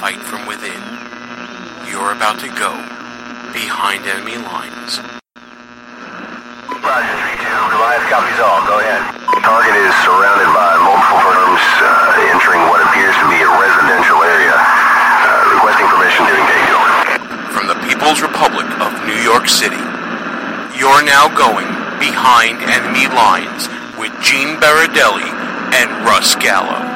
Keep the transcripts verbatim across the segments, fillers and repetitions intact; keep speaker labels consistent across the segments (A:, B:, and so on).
A: fight from within. You're about to go behind enemy lines.
B: Roger, three two. Goliath copies all. Go ahead. Target is surrounded by multiple firms uh, entering what appears to be a residential area. Uh, requesting permission to engage. Over.
A: From the People's Republic of New York City, you're now going behind enemy lines with Gene Baradelli and Russ Gallo.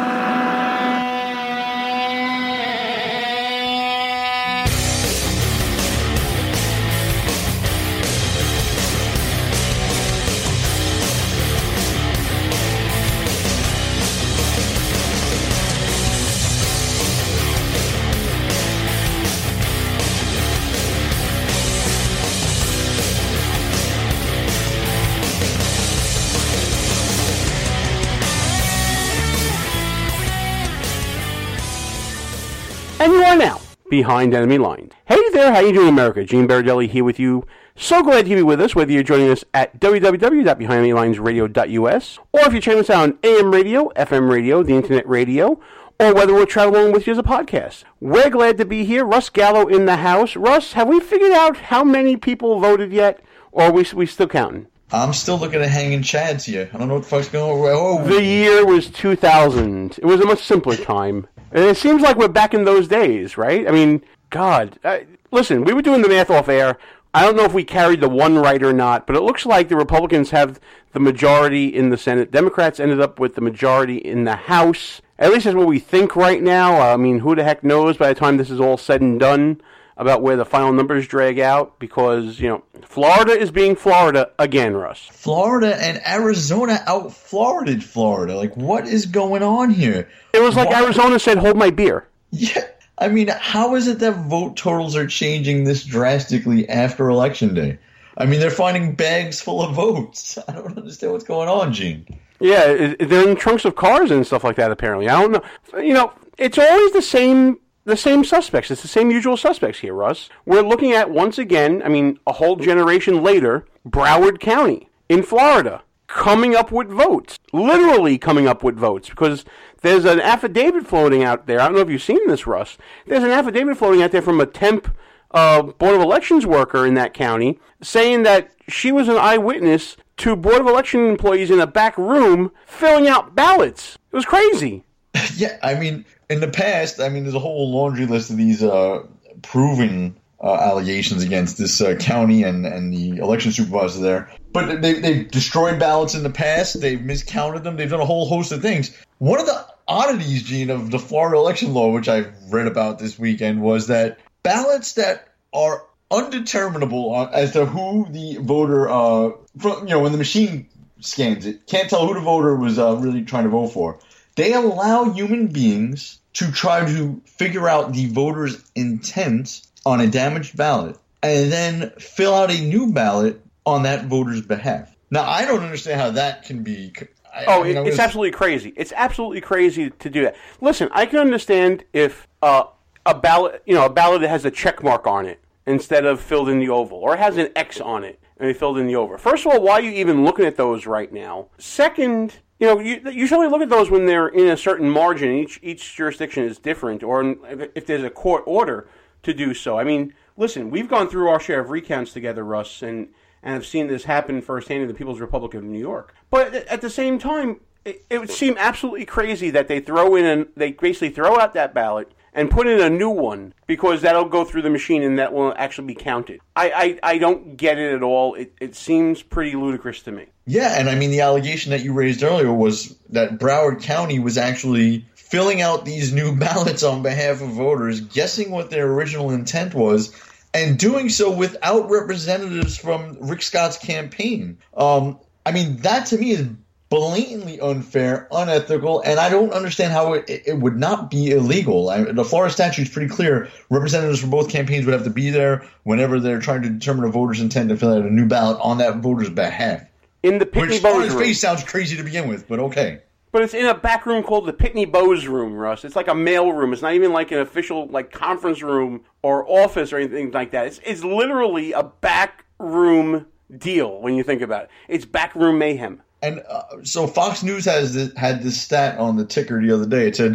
C: And you are now behind enemy lines. Hey there, how you doing, America? Gene Baradelli here with you. So glad to be with us, whether you're joining us at w w w dot behind enemy lines radio dot u s, or if you're checking us out on A M radio, F M radio, the internet radio, or whether we're traveling with you as a podcast. We're glad to be here. Russ Gallo in the house. Russ, have we figured out how many people voted yet, or are we, we still counting?
D: I'm still looking at hanging chads here. I don't know what the fuck's going on. Oh.
C: The year was two thousand. It was a much simpler time. And it seems like we're back in those days, right? I mean, God. Uh, listen, we were doing the math off air. I don't know if we carried the one right or not, but it looks like the Republicans have the majority in the Senate. Democrats ended up with the majority in the House. At least that's what we think right now. I mean, who the heck knows by the time this is all said and done about where the final numbers drag out, because, you know, Florida is being Florida again, Russ.
D: Florida and Arizona out-Florida'd Florida. Like, what is going on here?
C: It was like what? Arizona said, hold my beer.
D: Yeah, I mean, how is it that vote totals are changing this drastically after Election Day? I mean, they're finding bags full of votes. I don't understand what's going on, Gene.
C: Yeah, they're in trunks of cars and stuff like that, apparently. I don't know. You know, it's always the same... The same suspects. It's the same usual suspects here, Russ. We're looking at, once again, I mean, a whole generation later, Broward County in Florida coming up with votes. Literally coming up with votes, because there's an affidavit floating out there. I don't know if you've seen this, Russ. There's an affidavit floating out there from a temp uh, Board of Elections worker in that county saying that she was an eyewitness to Board of Election employees in a back room filling out ballots. It was crazy.
D: Yeah, I mean... In the past, I mean, there's a whole laundry list of these uh, proven uh, allegations against this uh, county and, and the election supervisor there. But they, they've destroyed ballots in the past. They've miscounted them. They've done a whole host of things. One of the oddities, Gene, of the Florida election law, which I read about this weekend, was that ballots that are undeterminable as to who the voter, uh, from, you know, when the machine scans it, can't tell who the voter was uh, really trying to vote for. They allow human beings to try to figure out the voter's intent on a damaged ballot and then fill out a new ballot on that voter's behalf. Now, I don't understand how that can be... I,
C: oh,
D: I mean,
C: it's absolutely crazy. It's absolutely crazy to do that. Listen, I can understand if uh, a ballot, you know, a ballot that has a check mark on it instead of filled in the oval, or it has an X on it and they filled in the oval. First of all, why are you even looking at those right now? Second... You know, you usually look at those when they're in a certain margin. Each each jurisdiction is different, or if there's a court order to do so. I mean, listen, we've gone through our share of recounts together, Russ, and, and have seen this happen firsthand in the People's Republic of New York. But at the same time, it, it would seem absolutely crazy that they throw in, an, they basically throw out that ballot and put in a new one, because that'll go through the machine and that will actually be counted. I, I, I don't get it at all. It, it seems pretty ludicrous to me.
D: Yeah, and I mean, the allegation that you raised earlier was that Broward County was actually filling out these new ballots on behalf of voters, guessing what their original intent was, and doing so without representatives from Rick Scott's campaign. Um, I mean, that to me is blatantly unfair, unethical, and I don't understand how it, it would not be illegal. I, the Florida statute is pretty clear. Representatives from both campaigns would have to be there whenever they're trying to determine a voter's intent to fill out a new ballot on that voter's behalf.
C: In the Pitney
D: Which,
C: Bowes
D: on its
C: room.
D: face, sounds crazy to begin with, but okay.
C: But it's in a back room called the Pitney Bowes room, Russ. It's like a mail room. It's not even like an official like conference room or office or anything like that. It's it's literally a back room deal when you think about it. It's back room mayhem.
D: And uh, so Fox News has this, had this stat on the ticker the other day. It said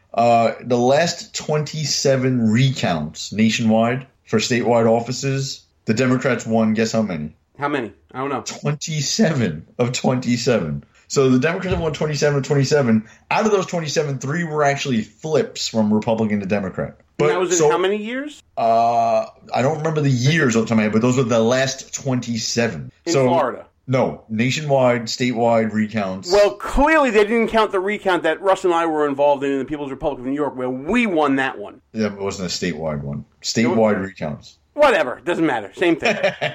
D: Uh, the last twenty-seven recounts nationwide for statewide offices, the Democrats won, guess how many?
C: How many? I don't know.
D: twenty-seven of twenty-seven. So the Democrats have won twenty-seven of twenty-seven. Out of those twenty-seven, three were actually flips from Republican to Democrat. But
C: and that was in
D: so,
C: how many years?
D: Uh, I don't remember the years off the top of my head, but those were the last twenty-seven.
C: In
D: so,
C: Florida?
D: No, nationwide, statewide recounts.
C: Well, clearly they didn't count the recount that Russ and I were involved in in the People's Republic of New York, where we won that one.
D: Yeah, it wasn't a statewide one. Statewide recounts.
C: Whatever, doesn't matter. Same thing.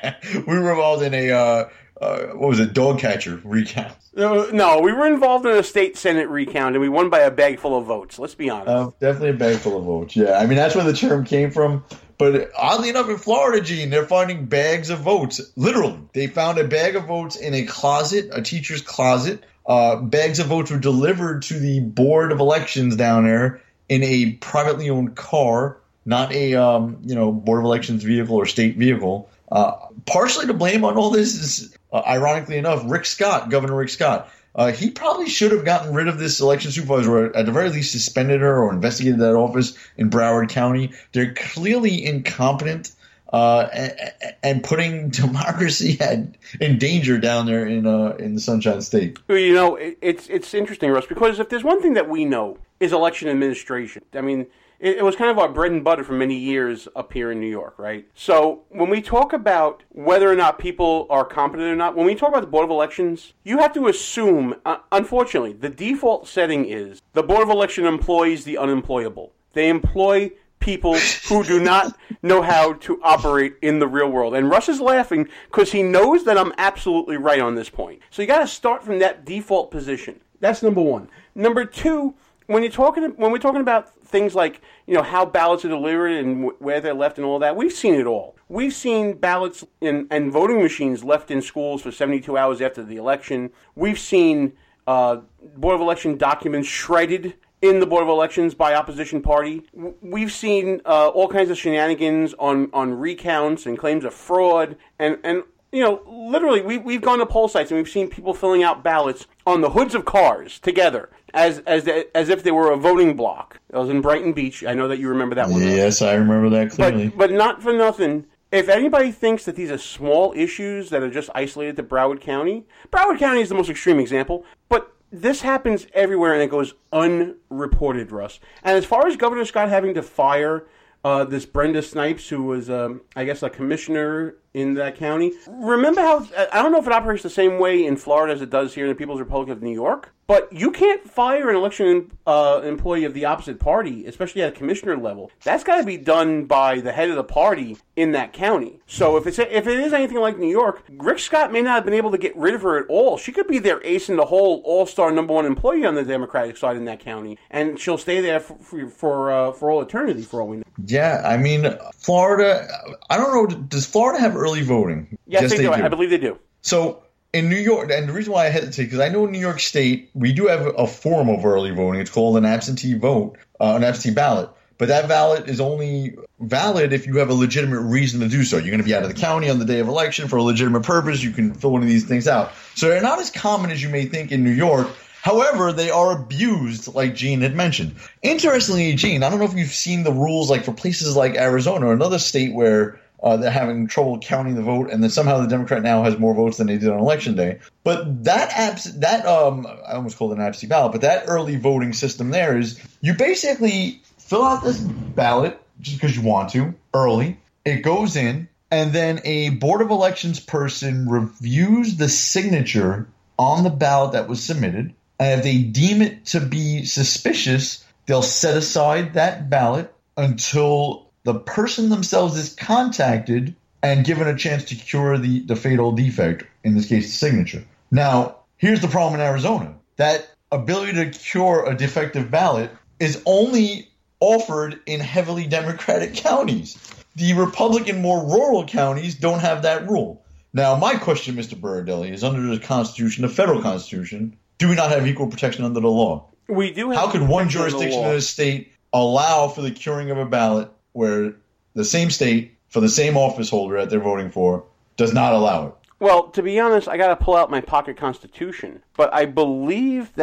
D: We were involved in a, uh, uh, what was it, dog catcher recount.
C: Uh, no, we were involved in a state Senate recount, and we won by a bag full of votes. Let's be honest.
D: Uh, definitely a bag full of votes, yeah. I mean, that's where the term came from. But oddly enough, in Florida, Gene, they're finding bags of votes. Literally, they found a bag of votes in a closet, a teacher's closet. Uh, bags of votes were delivered to the Board of Elections down there in a privately owned car, not a um, you know Board of Elections vehicle or state vehicle. Uh, partially to blame on all this is, uh, ironically enough, Rick Scott, Governor Rick Scott. Uh, he probably should have gotten rid of this election supervisor, or at the very least suspended her or investigated that office in Broward County. They're clearly incompetent uh, and, and putting democracy at, in danger down there in uh, in the Sunshine State.
C: You know, it, it's it's interesting, Russ, because if there's one thing that we know is election administration. I mean, it, it was kind of our bread and butter for many years up here in New York, right? So when we talk about whether or not people are competent or not, when we talk about the Board of Elections, you have to assume, uh, unfortunately, the default setting is the Board of Election employs the unemployable. They employ people who do not know how to operate in the real world. And Russ is laughing because he knows that I'm absolutely right on this point. So you got to start from that default position. That's number one. Number two, when you're talking, when we're talking about things like, you know, how ballots are delivered and w- where they're left and all that, we've seen it all. We've seen ballots in, and voting machines left in schools for seventy-two hours after the election. We've seen uh, Board of Election documents shredded in the Board of Elections by opposition party. W- we've seen uh, all kinds of shenanigans on, on recounts and claims of fraud. And, and you know, literally, we, we've gone to poll sites and we've seen people filling out ballots on the hoods of cars together, as as the, as if they were a voting block. It was in Brighton Beach. I know that you remember that one.
D: Yes, I remember that clearly.
C: But, but not for nothing. If anybody thinks that these are small issues that are just isolated to Broward County, Broward County is the most extreme example, but this happens everywhere and it goes unreported, Russ. And as far as Governor Scott having to fire uh, this Brenda Snipes, who was, um, I guess, a commissioner in that county, remember how, I don't know if it operates the same way in Florida as it does here in the People's Republic of New York, but you can't fire an election uh, employee of the opposite party, especially at a commissioner level. That's got to be done by the head of the party in that county. So if it's if it is anything like New York, Rick Scott may not have been able to get rid of her at all. She could be their ace in the hole, all-star number one employee on the Democratic side in that county, and she'll stay there for for for, uh, for all eternity, for all we know.
D: Yeah, I mean, Florida, I don't know, does Florida have early voting?
C: Yes, yes they, they do. do. I believe they do.
D: So in New York, and the reason why I hesitate, because I know in New York State, we do have a form of early voting. It's called an absentee vote, uh, an absentee ballot. But that ballot is only valid if you have a legitimate reason to do so. You're going to be out of the county on the day of election for a legitimate purpose. You can fill one of these things out. So they're not as common as you may think in New York. However, they are abused, like Gene had mentioned. Interestingly, Gene, I don't know if you've seen the rules like for places like Arizona or another state where uh, they're having trouble counting the vote, and then somehow the Democrat now has more votes than they did on election day. But that abs- that um, I almost called it an absentee ballot, but that early voting system there is you basically fill out this ballot just because you want to early. It goes in, and then a Board of Elections person reviews the signature on the ballot that was submitted. And if they deem it to be suspicious, they'll set aside that ballot until the person themselves is contacted and given a chance to cure the, the fatal defect, in this case, the signature. Now, here's the problem in Arizona. That ability to cure a defective ballot is only offered in heavily Democratic counties. The Republican, more rural counties don't have that rule. Now, my question, Mister Baradelli, is under the Constitution, the federal Constitution, do we not have equal protection under the law?
C: We do have.
D: How could one jurisdiction in a state allow for the curing of a ballot where the same state, for the same office holder that they're voting for, does not allow it?
C: Well, to be honest, I got to pull out my pocket Constitution. But I believe that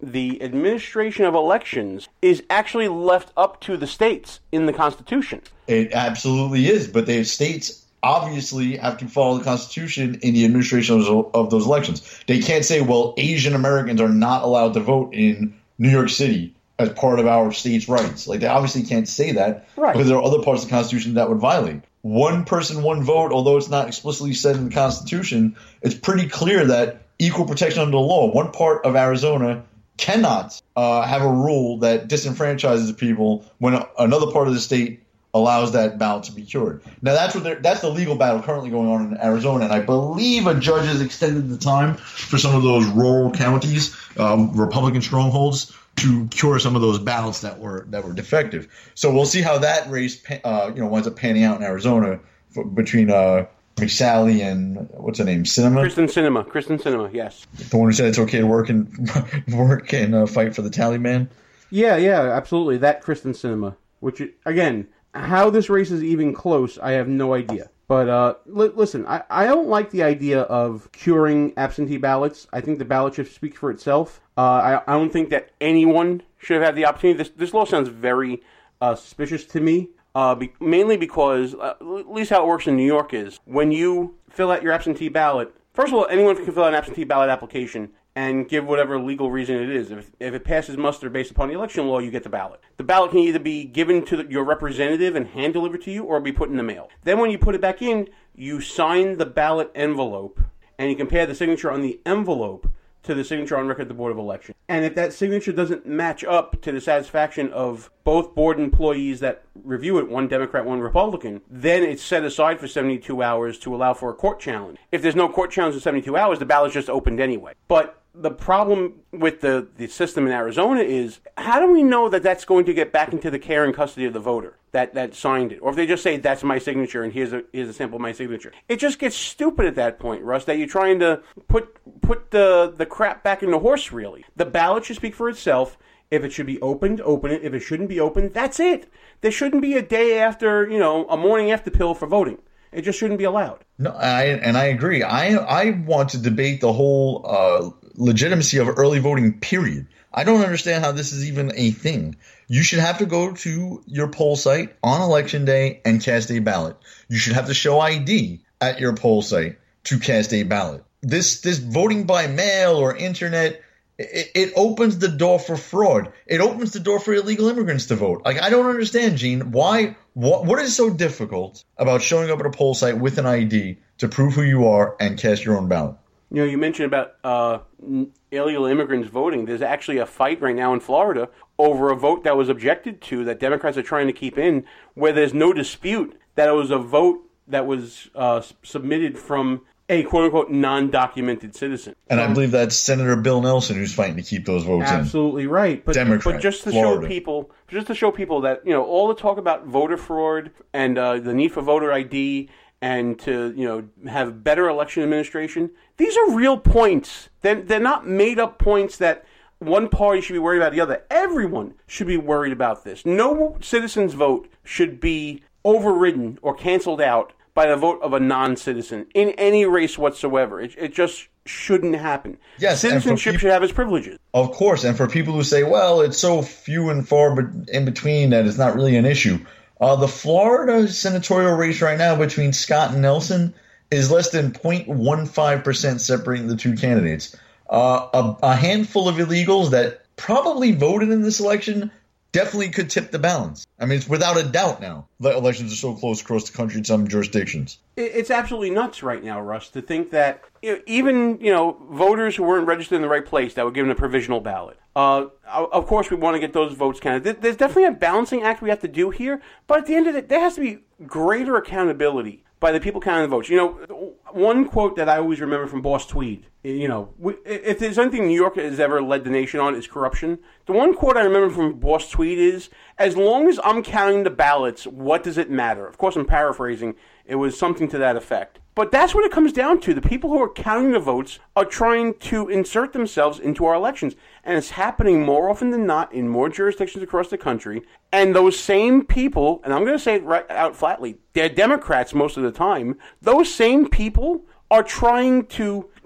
C: the administration of elections is actually left up to the states in the Constitution.
D: It absolutely is, but the states obviously have to follow the Constitution in the administration of those, of those elections. They can't say, well, Asian Americans are not allowed to vote in New York City as part of our state's rights. Like, they obviously can't say that,
C: right,
D: because there are other parts of the Constitution that would violate. One person, one vote, although it's not explicitly said in the Constitution, it's pretty clear that equal protection under the law, one part of Arizona cannot uh, have a rule that disenfranchises people when a, another part of the state allows that ballot to be cured. Now, that's what that's the legal battle currently going on in Arizona, and I believe a judge has extended the time for some of those rural counties, um, Republican strongholds, to cure some of those ballots that were that were defective. So we'll see how that race, uh, you know, winds up panning out in Arizona for, between uh, McSally and what's her name, Sinema.
C: Kristen Sinema. Kristen Sinema. Yes.
D: The one who said it's okay to work and work and uh, fight for the Taliban.
C: Yeah, yeah, absolutely. That Kristen Sinema. Which again, how this race is even close, I have no idea. But uh, li- listen, I, I don't like the idea of curing absentee ballots. I think the ballot should speak for itself. Uh, I, I don't think that anyone should have had the opportunity. This this law sounds very uh, suspicious to me, uh, be, mainly because, uh, at least how it works in New York is, when you fill out your absentee ballot, first of all, anyone can fill out an absentee ballot application and give whatever legal reason it is. If, if it passes muster based upon the election law, you get the ballot. The ballot can either be given to the, your representative and hand-delivered to you, or be put in the mail. Then when you put it back in, you sign the ballot envelope, and you compare the signature on the envelope to the signature on record at the Board of Election. And if that signature doesn't match up to the satisfaction of both board employees that review it, one Democrat, one Republican, then it's set aside for seventy-two hours to allow for a court challenge. If there's no court challenge in seventy-two hours, the ballot's just opened anyway. But the problem with the, the system in Arizona is, how do we know that that's going to get back into the care and custody of the voter that, that signed it? Or if they just say, that's my signature and here's a here's a sample of my signature. It just gets stupid at that point, Russ, that you're trying to put put the, the crap back in the horse, really. The ballot should speak for itself. If it should be opened, open it. If it shouldn't be opened, that's it. There shouldn't be a day after, you know, a morning after pill for voting. It just shouldn't be allowed.
D: No, I and I agree. I I want to debate the whole uh, legitimacy of early voting, period. I don't understand how this is even a thing. You should have to go to your poll site on election day and cast a ballot. You should have to show I D at your poll site to cast a ballot. This this voting by mail or internet, it, it opens the door for fraud. It opens the door for illegal immigrants to vote. Like, I don't understand, Gene. Why? What, what is so difficult about showing up at a poll site with an I D to prove who you are and cast your own ballot?
C: You know, you mentioned about uh, illegal immigrants voting. There's actually a fight right now in Florida over a vote that was objected to that Democrats are trying to keep in, where there's no dispute that it was a vote that was uh, submitted from a quote-unquote non-documented citizen.
D: And I believe that's Senator Bill Nelson who's fighting to keep those votes
C: Absolutely in. Absolutely right. But,
D: Democrat,
C: but just to
D: Florida.
C: show people, just to show people that, you know, all the talk about voter fraud and uh, the need for voter I D and to, you know, have better election administration, these are real points. They're, they're not made-up points that one party should be worried about the other. Everyone should be worried about this. No citizen's vote should be overridden or canceled out by the vote of a non-citizen in any race whatsoever. It, it just shouldn't happen.
D: Yes,
C: citizenship
D: peop-
C: should have its privileges.
D: Of course, and for people who say, well, it's so few and far but in between that it's not really an issue. Uh, the Florida senatorial race right now between Scott and Nelson is less than zero point one five percent separating the two candidates. Uh, a, a handful of illegals that probably voted in this election definitely could tip the balance. I mean, it's without a doubt now. The elections are so close across the country in some jurisdictions.
C: It's absolutely nuts right now, Russ, to think that you know, even, you know, voters who weren't registered in the right place that were given a provisional ballot. Uh, of course, we want to get those votes counted. There's definitely a balancing act we have to do here, but at the end of it, there has to be greater accountability by the people counting the votes. You know, one quote that I always remember from Boss Tweed, you know, if there's anything New York has ever led the nation on, is corruption. The one quote I remember from Boss Tweed is, as long as I'm counting the ballots, what does it matter? Of course, I'm paraphrasing. It was something to that effect. But that's what it comes down to. The people who are counting the votes are trying to insert themselves into our elections. And it's happening more often than not in more jurisdictions across the country. And those same people, and I'm going to say it right out flatly, they're Democrats most of the time. Those same people are trying to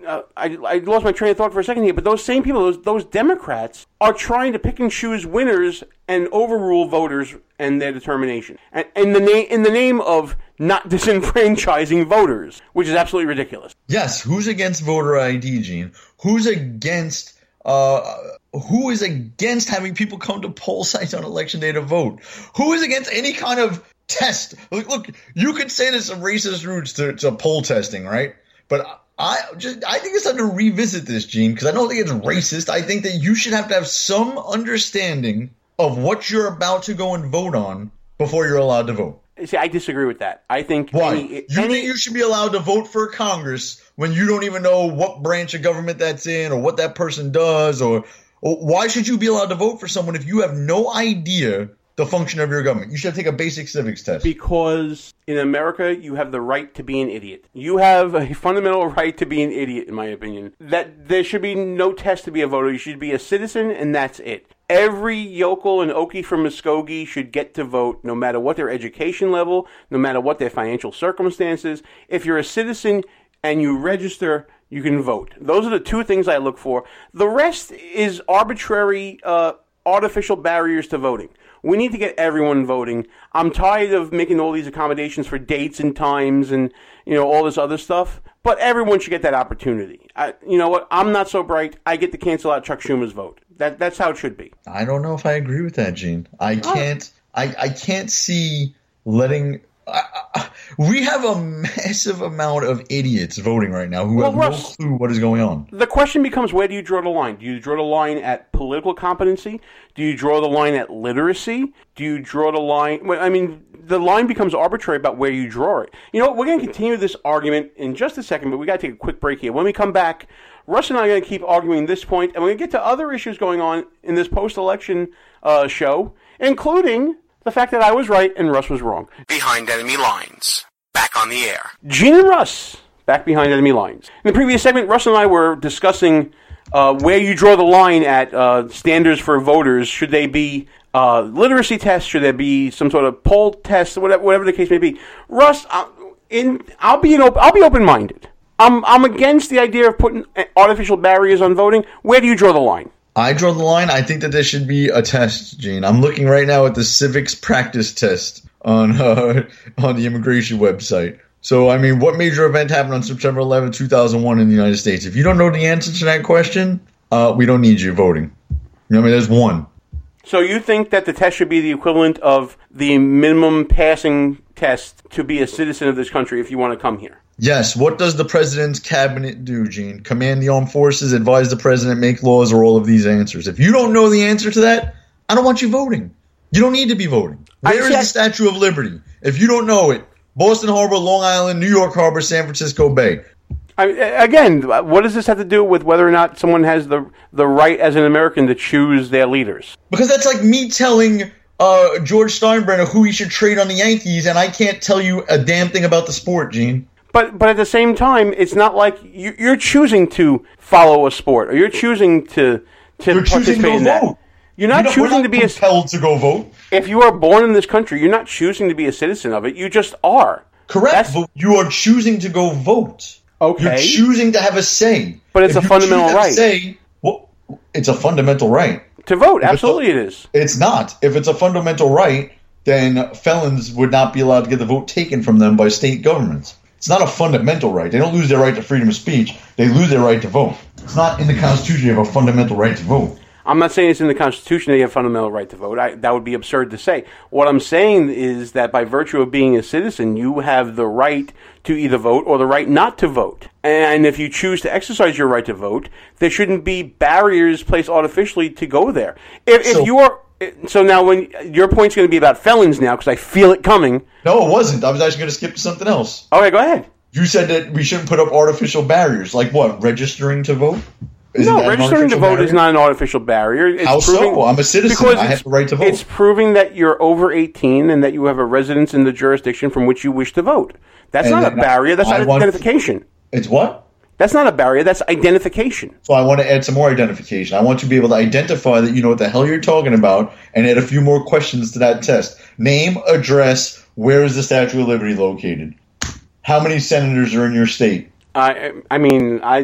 C: uh, I, I lost my train of thought for a second here, but those same people, those, those Democrats, are trying to pick and choose winners and overrule voters and their determination. And in the, na- in the name of not disenfranchising voters, which is absolutely ridiculous.
D: Yes, who's against voter I D, Gene? Who's against... Uh, who is against having people come to poll sites on election day to vote? Who is against any kind of test? Look, look you could say there's some racist roots to, to poll testing, right? But I just I think it's time to revisit this, Gene, because I don't think it's racist. I think that you should have to have some understanding of what you're about to go and vote on before you're allowed to vote.
C: See, I disagree with that. I think
D: Why?
C: Any,
D: you
C: any,
D: think you should be allowed to vote for Congress when you don't even know what branch of government that's in or what that person does? Or, or why should you be allowed to vote for someone if you have no idea the function of your government? You should take a basic civics test.
C: Because in America, you have the right to be an idiot. You have a fundamental right to be an idiot, in my opinion. That there should be no test to be a voter. You should be a citizen, and that's it. Every yokel and okie from Muskogee should get to vote, no matter what their education level, no matter what their financial circumstances. If you're a citizen and you register, you can vote. Those are the two things I look for. The rest is arbitrary, uh, artificial barriers to voting. We need to get everyone voting. I'm tired of making all these accommodations for dates and times and, you know, all this other stuff. But everyone should get that opportunity. I, you know what? I'm not so bright. I get to cancel out Chuck Schumer's vote. That that's how it should be.
D: I don't know if I agree with that, Gene. I can't. Oh. I I can't see letting. I, I, we have a massive amount of idiots voting right now who
C: well,
D: have
C: Russ,
D: no clue what is going on.
C: The question becomes, where do you draw the line? Do you draw the line at political competency? Do you draw the line at literacy? Do you draw the line? Well, I mean, the line becomes arbitrary about where you draw it. You know what? We're going to continue this argument in just a second, but we got to take a quick break here. When we come back, Russ and I are going to keep arguing this point, and we're going to get to other issues going on in this post-election uh, show, including the fact that I was right and Russ was wrong.
A: Behind Enemy Lines. Back on the air.
C: Gene and Russ, back behind enemy lines. In the previous segment, Russ and I were discussing uh, where you draw the line at uh, standards for voters. Should they be uh, literacy tests? Should there be some sort of poll test? Whatever, whatever the case may be. Russ, uh, in I'll be an op- I'll be open-minded. I'm I'm against the idea of putting artificial barriers on voting. Where do you draw the line?
D: I draw the line. I think that there should be a test, Gene. I'm looking right now at the civics practice test on uh, on the immigration website. So, I mean, what major event happened on September eleventh, two thousand one in the United States? If you don't know the answer to that question, uh, we don't need you voting. You know what I mean? There's one.
C: So you think that the test should be the equivalent of the minimum passing test to be a citizen of this country if you want to come here?
D: Yes. What does the president's cabinet do, Gene? Command the armed forces, advise the president, make laws, or all of these answers? If you don't know the answer to that, I don't want you voting. You don't need to be voting. Where is the Statue of Liberty? If you don't know it, Boston Harbor, Long Island, New York Harbor, San Francisco Bay.
C: I, again, what does this have to do with whether or not someone has the the right as an American to choose their leaders?
D: Because that's like me telling uh, George Steinbrenner who he should trade on the Yankees, and I can't tell you a damn thing about the sport, Gene.
C: But but at the same time, it's not like you, you're choosing to follow a sport, or you're choosing to to
D: you're
C: participate
D: choosing to go
C: in that.
D: Vote.
C: You're not
D: you know,
C: choosing
D: we're not
C: to be
D: compelled
C: a
D: to go vote.
C: If you are born in this country, you're not choosing to be a citizen of it. You just are.
D: Correct.
C: That's,
D: but you are choosing to go vote.
C: Okay.
D: You're choosing to have a say.
C: But it's
D: if
C: a fundamental right.
D: Say, well, it's a fundamental right.
C: To vote, absolutely it is.
D: It's not. If it's a fundamental right, then felons would not be allowed to get the vote taken from them by state governments. It's not a fundamental right. They don't lose their right to freedom of speech. They lose their right to vote. It's not in the Constitution you have a fundamental right to vote.
C: I'm not saying it's in the Constitution that you have a fundamental right to vote. I, that would be absurd to say. What I'm saying is that by virtue of being a citizen, you have the right to either vote or the right not to vote. And if you choose to exercise your right to vote, there shouldn't be barriers placed artificially to go there. If,
D: so,
C: if you are... So now when your point's going to be about felons now, because I feel it coming.
D: No, it wasn't. I was actually going to skip to something else.
C: Okay, go ahead.
D: You said that we shouldn't put up artificial barriers. Like what? Registering to vote?
C: Isn't no, registering to vote barrier? Is not an artificial barrier. It's
D: How
C: proving,
D: so? I'm a citizen. I have the right to vote.
C: It's proving that you're over eighteen and that you have a residence in the jurisdiction from which you wish to vote. That's and not a barrier. That's I identification.
D: To, it's what?
C: That's not a barrier. That's identification.
D: So I want to add some more identification. I want you to be able to identify that you know what the hell you're talking about and add a few more questions to that test. Name, address, where is the Statue of Liberty located? How many senators are in your state?
C: I I mean, I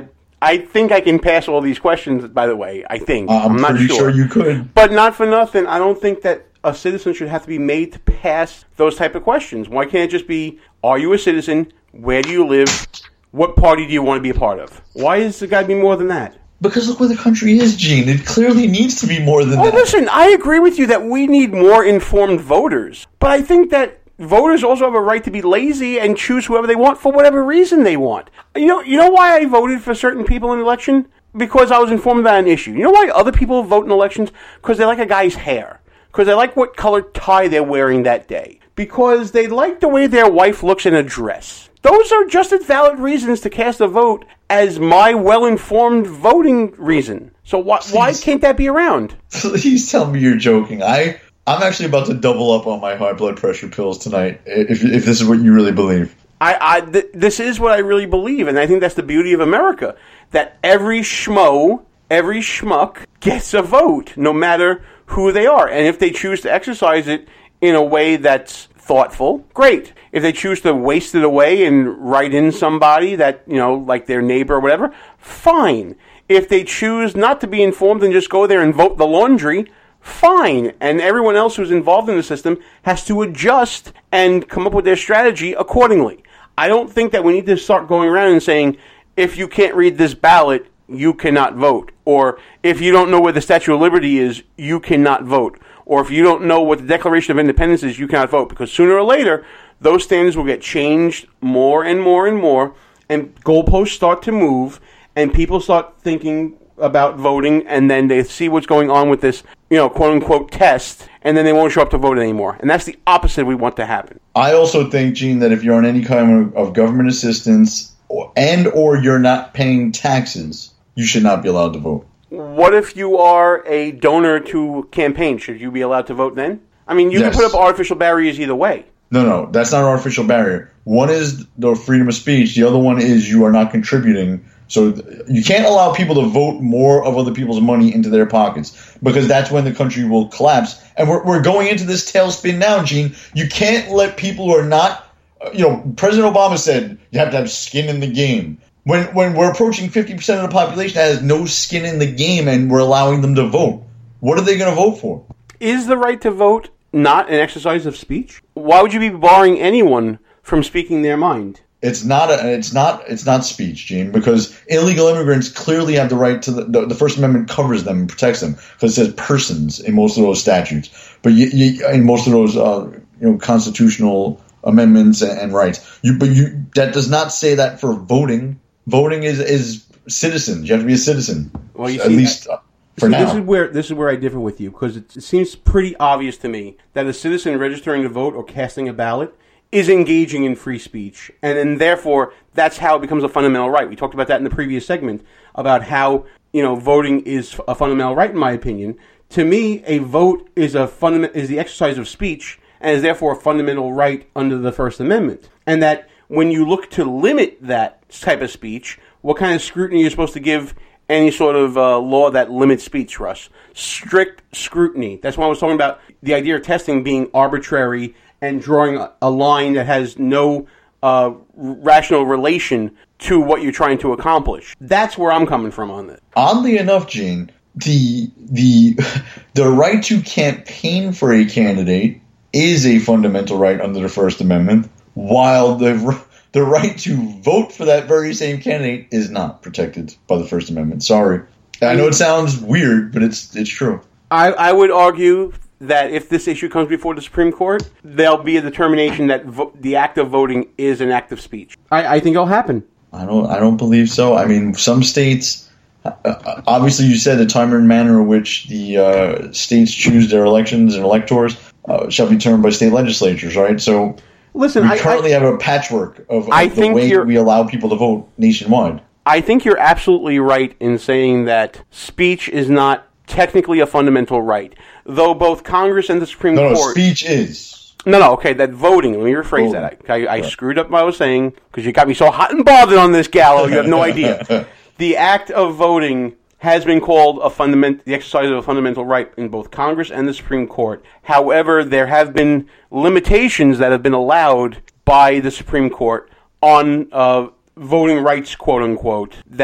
C: I think I can pass all these questions, by the way. I think.
D: Uh, I'm,
C: I'm not
D: pretty
C: sure.
D: sure you could.
C: But not for nothing, I don't think that a citizen should have to be made to pass those type of questions. Why can't it just be, are you a citizen? Where do you live? What party do you want to be a part of? Why is it got to be more than that?
D: Because look where the country is, Gene. It clearly needs to be more than
C: Oh,
D: that.
C: listen, I agree with you that we need more informed voters. But I think that voters also have a right to be lazy and choose whoever they want for whatever reason they want. You know, you know why I voted for certain people in an election? Because I was informed about an issue. You know why other people vote in elections? Because they like a guy's hair. Because they like what colored tie they're wearing that day. Because they like the way their wife looks in a dress. Those are just as valid reasons to cast a vote as my well-informed voting reason. So why why can't that be around?
D: Please tell me you're joking. I, I'm actually about to double up on my high blood pressure pills tonight, if if this is what you really believe.
C: I, I th- this is what I really believe, and I think that's the beauty of America, that every schmo, every schmuck gets a vote, no matter who they are. And if they choose to exercise it in a way that's thoughtful, great. If they choose to waste it away and write in somebody that, you know, like their neighbor or whatever, fine. If they choose not to be informed and just go there and vote the laundry, fine. And everyone else who's involved in the system has to adjust and come up with their strategy accordingly. I don't think that we need to start going around and saying, if you can't read this ballot, you cannot vote. Or if you don't know where the Statue of Liberty is, you cannot vote. Or if you don't know what the Declaration of Independence is, you cannot vote. Because sooner or later, those standards will get changed more and more and more, and goalposts start to move, and people start thinking about voting, and then they see what's going on with this, you know, quote-unquote test, and then they won't show up to vote anymore. And that's the opposite we want to happen.
D: I also think, Gene, that if you're on any kind of government assistance or, and or you're not paying taxes, you should not be allowed to vote.
C: What if you are a donor to campaign? Should you be allowed to vote then? I mean, you
D: Yes.
C: can put up artificial barriers either way.
D: No, no, that's not an artificial barrier. One is the freedom of speech. The other one is you are not contributing. So you can't allow people to vote more of other people's money into their pockets, because that's when the country will collapse. And we're, we're going into this tailspin now, Gene. You can't let people who are not, you know, President Obama said you have to have skin in the game. When when we're approaching fifty percent of the population that has no skin in the game and we're allowing them to vote, what are they going to vote for?
C: Is the right to vote not an exercise of speech? Why would you be barring anyone from speaking their mind?
D: It's not a, it's not it's not speech, Gene, because illegal immigrants clearly have the right to the, the, the First Amendment covers them and protects them, because it says persons in most of those statutes. But you, you, in most of those uh, you know constitutional amendments and, and rights, you but you that does not say that for voting. Voting is is citizens. You have to be a citizen.
C: Well, you
D: at
C: see,
D: least uh, for
C: See,
D: now.
C: this is where this is where I differ with you, because it, it seems pretty obvious to me that a citizen registering to vote or casting a ballot is engaging in free speech, and then therefore that's how it becomes a fundamental right. We talked about that in the previous segment about how, you know, voting is a fundamental right, in my opinion. To me, a vote is a fundament is the exercise of speech, and is therefore a fundamental right under the First Amendment, and that when you look to limit that type of speech, what kind of scrutiny you're supposed to give any sort of uh, law that limits speech, Russ? Strict scrutiny. That's why I was talking about the idea of testing being arbitrary and drawing a, a line that has no uh, rational relation to what you're trying to accomplish. That's where I'm coming from on this.
D: Oddly enough, Gene, the the the right to campaign for a candidate is a fundamental right under the First Amendment, while the the right to vote for that very same candidate is not protected by the First Amendment. Sorry. I know it sounds weird, but it's it's true.
C: I, I would argue that if this issue comes before the Supreme Court, there'll be a determination that vo- the act of voting is an act of speech. I, I think it'll happen.
D: I don't I don't believe so. I mean, some states, uh, obviously you said the time and manner in which the uh, states choose their elections and electors uh, shall be determined by state legislatures, right? So
C: Listen,
D: we
C: I,
D: currently
C: I,
D: have a patchwork of, of
C: I
D: the
C: think
D: way
C: you're-
D: we allow people to vote nationwide.
C: I think you're absolutely right in saying that speech is not technically a fundamental right, though both Congress and the Supreme
D: No, no,
C: Court...
D: speech is.
C: No, no, okay, that voting, let me rephrase
D: Voting.
C: that. I, I, I screwed up what I was saying, because you got me so hot and bothered on this, Gallo, you have no idea. The act of voting has been called a fundament, the exercise of a fundamental right in both Congress and the Supreme Court. However, there have been limitations that have been allowed by the Supreme Court on uh, voting rights, quote-unquote, that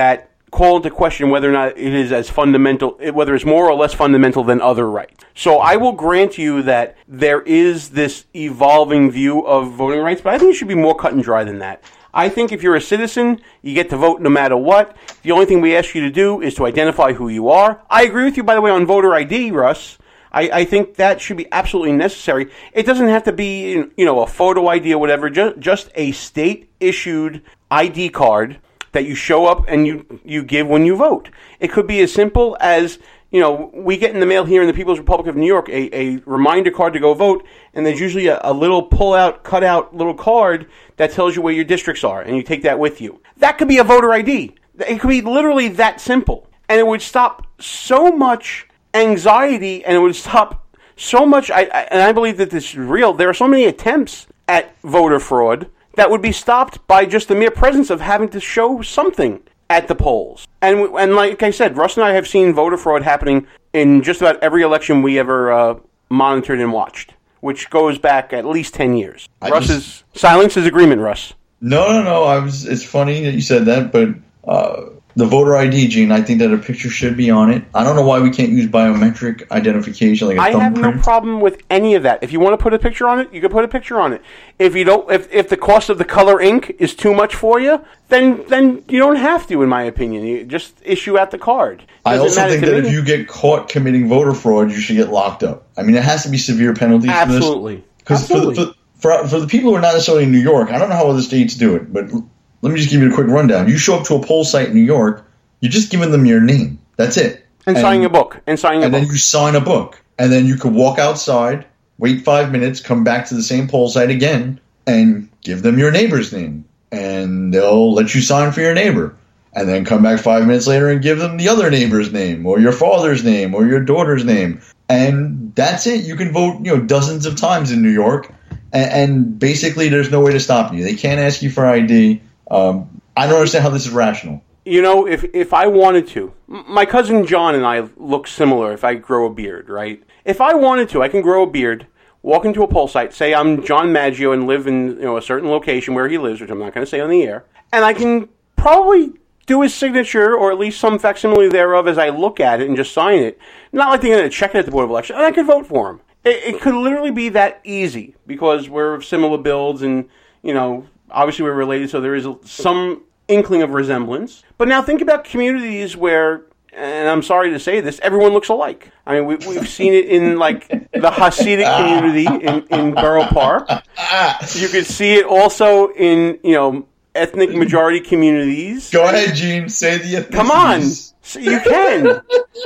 C: call into question whether or not it is as fundamental, whether it's more or less fundamental than other rights. So I will grant you that there is this evolving view of voting rights, but I think it should be more cut and dry than that. I think if you're a citizen, you get to vote no matter what. The only thing we ask you to do is to identify who you are. I agree with you, by the way, on voter I D, Russ. I, I think that should be absolutely necessary. It doesn't have to be, you know, a photo I D or whatever, just, just a state-issued I D card that you show up and you, you give when you vote. It could be as simple as, you know, we get in the mail here in the People's Republic of New York a, a reminder card to go vote, and there's usually a, a little pull-out, cut-out little card that tells you where your districts are, and you take that with you. That could be a voter I D. It could be literally that simple. And it would stop so much anxiety, and it would stop so much, I, I, and I believe that this is real, there are so many attempts at voter fraud that would be stopped by just the mere presence of having to show something at the polls. And and like I said, Russ and I have seen voter fraud happening in just about every election we ever uh, monitored and watched, which goes back at least ten years. I Russ's just, silence is agreement, Russ.
D: No, no, no. I was. It's funny that you said that, but uh, the voter I D, Gene, I think that a picture should be on it. I don't know why we can't use biometric identification like a
C: I
D: thumbprint.
C: have no problem with any of that. If you want to put a picture on it, you can put a picture on it. If you don't, if, if the cost of the color ink is too much for you, then then you don't have to, in my opinion. You just issue out the card.
D: I also think that me. if you get caught committing voter fraud, you should get locked up. I mean, it has to be severe penalties
C: Absolutely.
D: for this. Absolutely. Because for, for, for the people who are not necessarily in New York, I don't know how other states do it, but let me just give you a quick rundown. You show up to a poll site in New York, you're just giving them your name. That's it.
C: And, and signing a book. And signing a
D: and
C: book.
D: And then you sign a book. And then you could walk outside, wait five minutes, come back to the same poll site again, and give them your neighbor's name. And they'll let you sign for your neighbor. And then come back five minutes later and give them the other neighbor's name, or your father's name, or your daughter's name. And that's it. You can vote, you know, dozens of times in New York. And, and basically there's no way to stop you. They can't ask you for I D. Um, I don't understand how this is rational.
C: You know, if if I wanted to, my cousin John and I look similar if I grow a beard, right? If I wanted to, I can grow a beard, walk into a poll site, say I'm John Maggio and live in, you know, a certain location where he lives, which I'm not going to say on the air, and I can probably do his signature or at least some facsimile thereof as I look at it and just sign it. Not like they're going to check it at the Board of Election, and I could vote for him. It, it could literally be that easy because we're of similar builds and, you know, obviously we're related, so there is some inkling of resemblance. But now think about communities where, and I'm sorry to say this, everyone looks alike. I mean, we, we've seen it in, like, the Hasidic community in, in Borough Park. You could see it also in, you know, ethnic majority communities.
D: Go ahead, Gene. Say the ethnicities.
C: Come on. You can.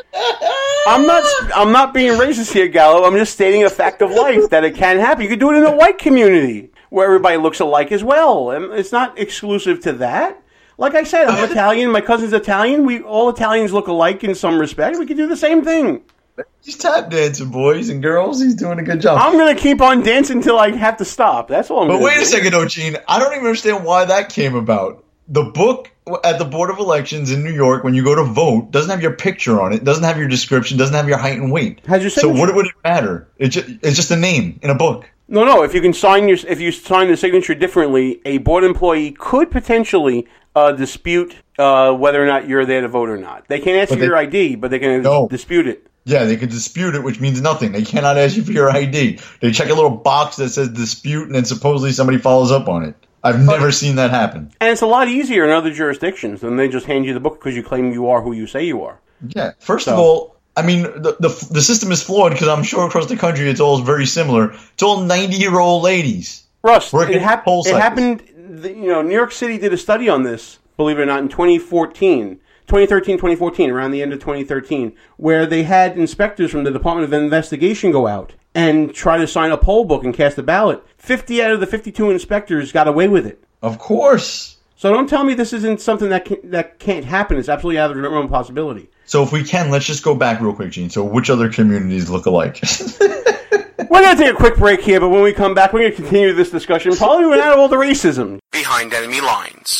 C: I'm not I'm not being racist here, Gallo. I'm just stating a fact of life that it can happen. You could do it in a white community where everybody looks alike as well. And it's not exclusive to that. Like I said, I'm Italian. My cousin's Italian. We all Italians look alike in some respect. We could do the same thing.
D: He's tap dancing, boys and girls. He's doing a good job.
C: I'm going to keep on dancing until I have to stop. That's all I'm going
D: to do.
C: But
D: wait a second, though, Gene. I don't even understand why that came about. The book at the Board of Elections in New York, when you go to vote, doesn't have your picture on it, doesn't have your description, doesn't have your height and weight.
C: Has your
D: signature. So what would it matter? It's just, it's just a name in a book.
C: No, no. If you can sign your, if you sign the signature differently, a board employee could potentially uh, dispute uh, whether or not you're there to vote or not. They can't ask but you they, your I D, but they can no. dispute it.
D: Yeah, they can dispute it, which means nothing. They cannot ask you for your I D. They check a little box that says dispute, and then supposedly somebody follows up on it. I've but, never seen that happen.
C: And it's a lot easier in other jurisdictions than they just hand you the book because you claim you are who you say you are.
D: Yeah. First so. of all, I mean, the, the the system is flawed because I'm sure across the country it's all very similar. It's all ninety-year-old ladies.
C: Russ, it, hap- it happened, you know, New York City did a study on this, believe it or not, in twenty fourteen. twenty thirteen, twenty fourteen, around the end of twenty thirteen, where they had inspectors from the Department of Investigation go out and try to sign a poll book and cast a ballot. fifty out of the fifty-two inspectors got away with it.
D: Of course.
C: So don't tell me this isn't something that can, that can't happen. It's absolutely out of the realm of possibility.
D: So if we can, let's just go back real quick, Gene. So which other communities look alike?
C: We're going to take a quick break here, but when we come back, we're going to continue this discussion, probably without all the racism.
A: Behind Enemy Lines.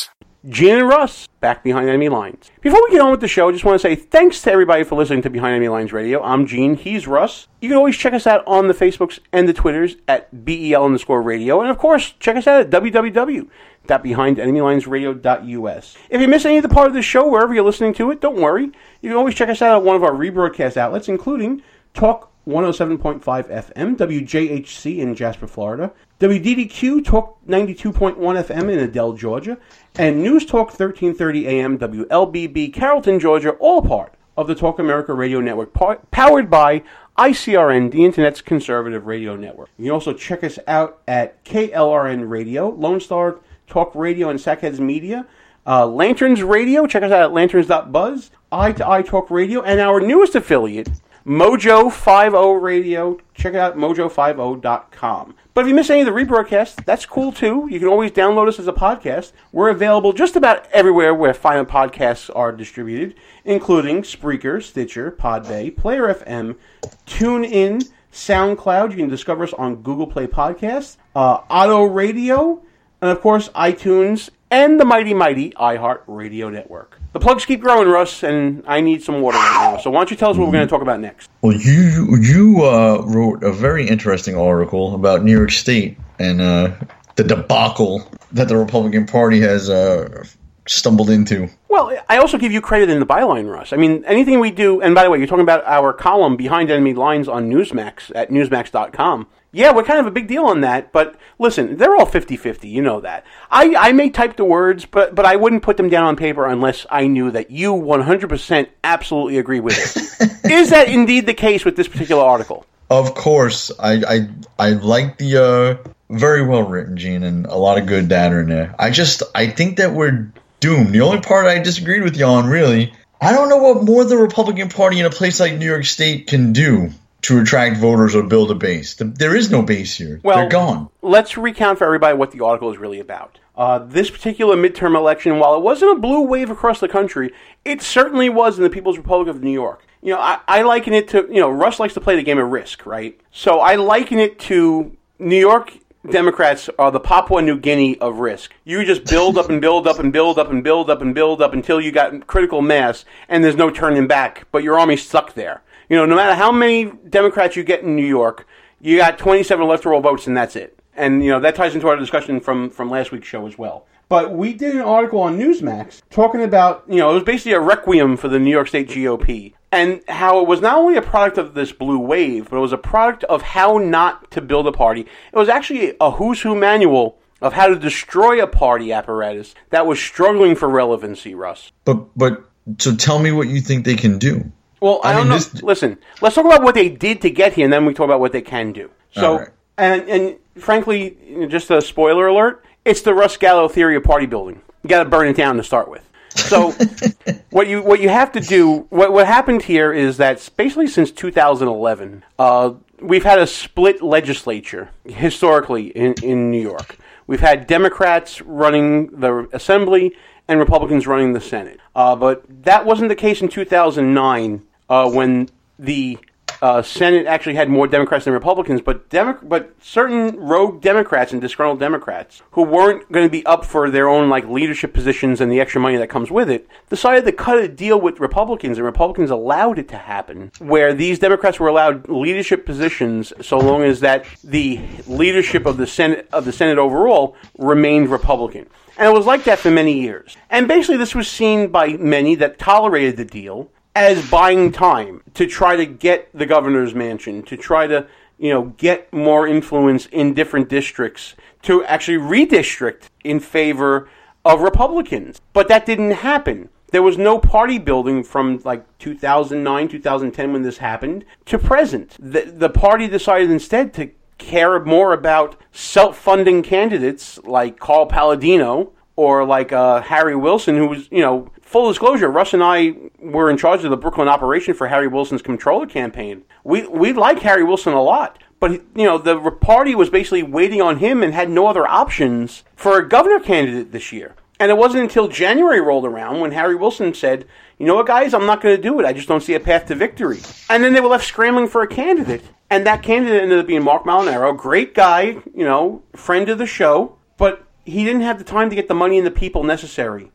C: Gene and Russ, back behind enemy lines. Before we get on with the show, I just want to say thanks to everybody for listening to Behind Enemy Lines Radio. I'm Gene, he's Russ. You can always check us out on the Facebooks and the Twitters at B E L underscore radio. And of course, check us out at w w w dot behind enemy lines radio dot u s. If you miss any of the part of the show, wherever you're listening to it, don't worry. You can always check us out at one of our rebroadcast outlets, including Talk one oh seven point five F M, W J H C in Jasper, Florida, W D D Q Talk ninety-two point one F M in Adel, Georgia, and News Talk thirteen thirty A M, W L B B, Carrollton, Georgia, all part of the Talk America Radio Network, powered by I C R N, the Internet's conservative radio network. You can also check us out at K L R N Radio, Lone Star Talk Radio, and Sackheads Media, uh, Lanterns Radio, check us out at lanterns dot buzz, Eye to Eye Talk Radio, and our newest affiliate, Mojo fifty Radio. Check it out at mojo fifty dot com. But if you miss any of the rebroadcasts, that's cool too. You can always download us as a podcast. We're available just about everywhere where fine podcasts are distributed, including Spreaker, Stitcher, Podbay, Player F M, TuneIn, SoundCloud. You can discover us on Google Play Podcasts, uh, Auto Radio, and of course iTunes, and the mighty, mighty iHeart Radio Network. The plugs keep growing, Russ, and I need some water right now. So why don't you tell us what we're going to talk about next?
D: Well, you you uh, wrote a very interesting article about New York State and uh, the debacle that the Republican Party has uh, stumbled into.
C: Well, I also give you credit in the byline, Russ. I mean, anything we do, and by the way, you're talking about our column, Behind Enemy Lines, on Newsmax at newsmax dot com. Yeah, we're kind of a big deal on that, but listen, they're all fifty-fifty, you know that. I, I may type the words, but, but I wouldn't put them down on paper unless I knew that you one hundred percent absolutely agree with it. Is that indeed the case with this particular article?
D: Of course. I I, I like the uh, very well written, Gene, and a lot of good data in there. I just, I think that we're doomed. The only part I disagreed with you on, really, I don't know what more the Republican Party in a place like New York State can do to attract voters or build a base. There is no base here.
C: Well,
D: they're gone. Let's
C: recount for everybody what the article is really about. Uh, this particular midterm election, while it wasn't a blue wave across the country, it certainly was in the People's Republic of New York. You know, I, I liken it to, you know, Russ likes to play the game of Risk, right? So I liken it to New York Democrats are the Papua New Guinea of Risk. You just build up and build up and build up and build up and build up until you got critical mass and there's no turning back, but your army's stuck there. You know, no matter how many Democrats you get in New York, you got twenty-seven electoral votes and that's it. And, you know, that ties into our discussion from, from last week's show as well. But we did an article on Newsmax talking about, you know, it was basically a requiem for the New York State G O P. And how it was not only a product of this blue wave, but it was a product of how not to build a party. It was actually a who's who manual of how to destroy a party apparatus that was struggling for relevancy, Russ.
D: But, but, so tell me what you think they can do.
C: Well, I, I don't mean, know. This... Listen, let's talk about what they did to get here, and then we talk about what they can do. So, right. and and frankly, just a spoiler alert, it's the Russ Gallo theory of party building. You got to burn it down to start with. So, what you what you have to do, what what happened here is that basically since two thousand eleven, uh, we've had a split legislature historically in, in New York. We've had Democrats running the Assembly and Republicans running the Senate. Uh, but that wasn't the case in two thousand nine. Uh, when the uh, Senate actually had more Democrats than Republicans, but Demo- but certain rogue Democrats and disgruntled Democrats who weren't going to be up for their own like leadership positions and the extra money that comes with it, decided to cut a deal with Republicans, and Republicans allowed it to happen, where these Democrats were allowed leadership positions so long as that the leadership of the Senate of the Senate overall remained Republican. And it was like that for many years. And basically this was seen by many that tolerated the deal as buying time to try to get the governor's mansion, to try to, you know, get more influence in different districts, to actually redistrict in favor of Republicans. But that didn't happen. There was no party building from like two thousand nine, two thousand ten when this happened to present. The, the party decided instead to care more about self-funding candidates like Carl Palladino or like uh, Harry Wilson, who was, you know, full disclosure, Russ and I were in charge of the Brooklyn operation for Harry Wilson's comptroller campaign. We we like Harry Wilson a lot, but, you know, the party was basically waiting on him and had no other options for a governor candidate this year. And it wasn't until January rolled around when Harry Wilson said, you know what, guys, I'm not going to do it. I just don't see a path to victory. And then they were left scrambling for a candidate. And that candidate ended up being Mark Molinaro, great guy, you know, friend of the show, but he didn't have the time to get the money and the people necessary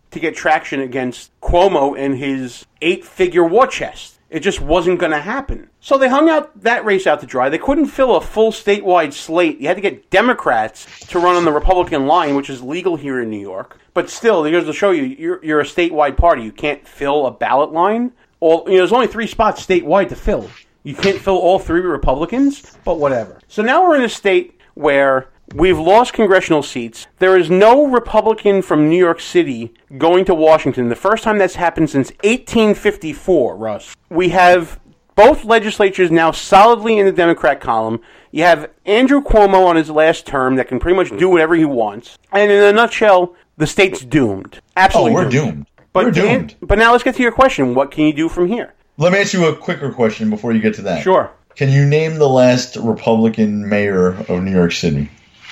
C: to get traction against Cuomo and his eight-figure war chest. It just wasn't going to happen. So they hung out that race out to dry. They couldn't fill a full statewide slate. You had to get Democrats to run on the Republican line, which is legal here in New York. But still, here's to show you, you're, you're a statewide party. You can't fill a ballot line. All, you know, there's only three spots statewide to fill. You can't fill all three Republicans, but whatever. So now we're in a state where we've lost congressional seats. There is no Republican from New York City going to Washington. The first time that's happened since eighteen fifty-four, Russ. We have both legislatures now solidly in the Democrat column. You have Andrew Cuomo on his last term that can pretty much do whatever he wants. And in a nutshell, the state's doomed. Absolutely
D: Oh, we're
C: doomed.
D: doomed.
C: But,
D: we're doomed.
C: And, but now let's get to your question. What can you do from here?
D: Let me ask you a quicker question before you get to that.
C: Sure.
D: Can you name the last Republican mayor of New York City?